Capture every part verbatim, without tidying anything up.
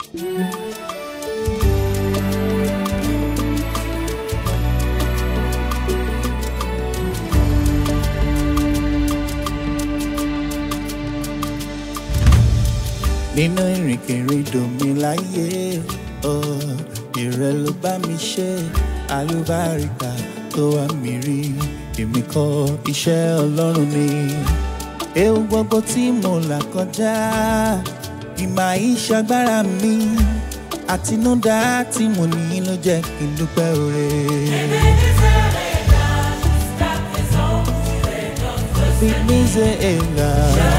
Nínú ìrìnkèrindò mi láyé, oh, ìrẹ ló bá mi ṣe, àlùbáríkà tó wá mi rí, èmi kọ́ iṣẹ́ Ọlọ́run ni. Ewu gbogbo tí mo là kọjá, ìmọ̀ ìṣàgbára mi, àtinúdá tí mo ní ló jẹ́ kí n dúpẹ́ oore. Venezuela.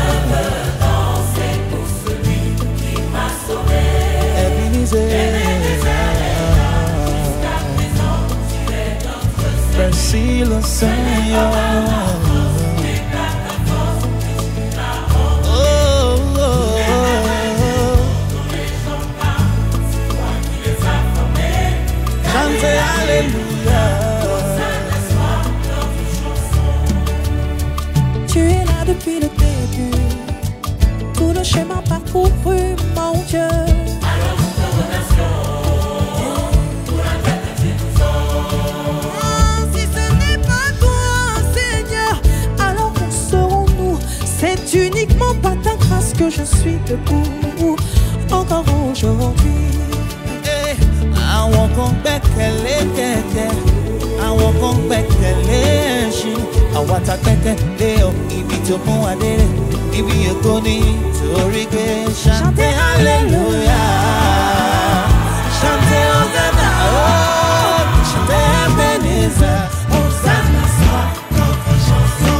Merci le Seigneur. Oh, oh, oh. Chantez Alléluia. Tu es là depuis le début, tout le chemin parcouru, mon Dieu. Uniquement par ta grâce que je suis debout encore aujourd'hui. Àwọn kan gbẹ́kẹ̀lé kẹ̀kẹ́, àwọn kan gbẹ́kẹ̀lé ẹṣin, àwa tá gbẹ́kẹ̀lé ọ ibi tó mú wa dé rẹ̀, ibi èkó ní torí pé chantez Alléluia, chantez Hosanna, oh, chantez Ebenezer, Hosanna soit notre chanson.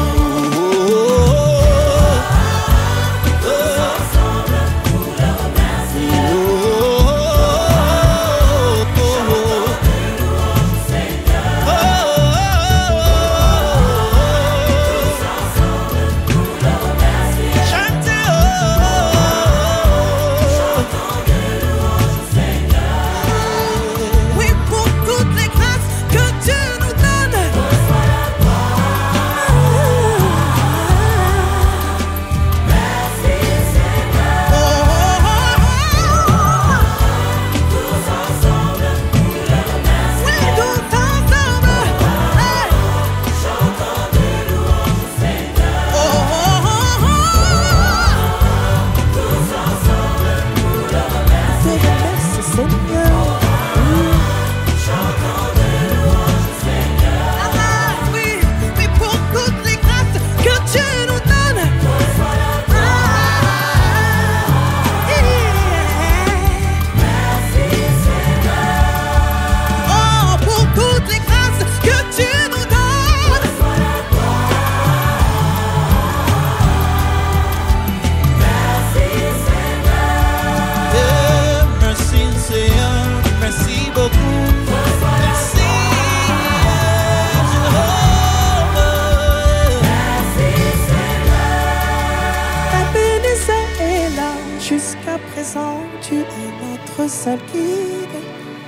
Jusqu'à présent, tu es notre seul guide.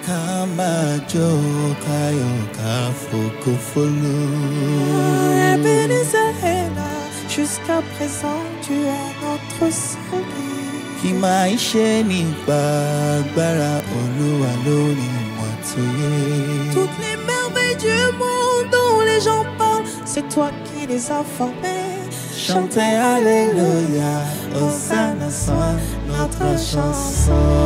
Kamajo kayoka fokofolo. Ebenezer est là. Jusqu'à présent, tu es notre seul guide. Kí máa ṣe nípa agbára Olúwa lórí wọn tó yé. Toutes les merveilles du monde dont les gens parlent, c'est toi qui les as formées. Chantez Alléluia, Hosanna soit notre chanson.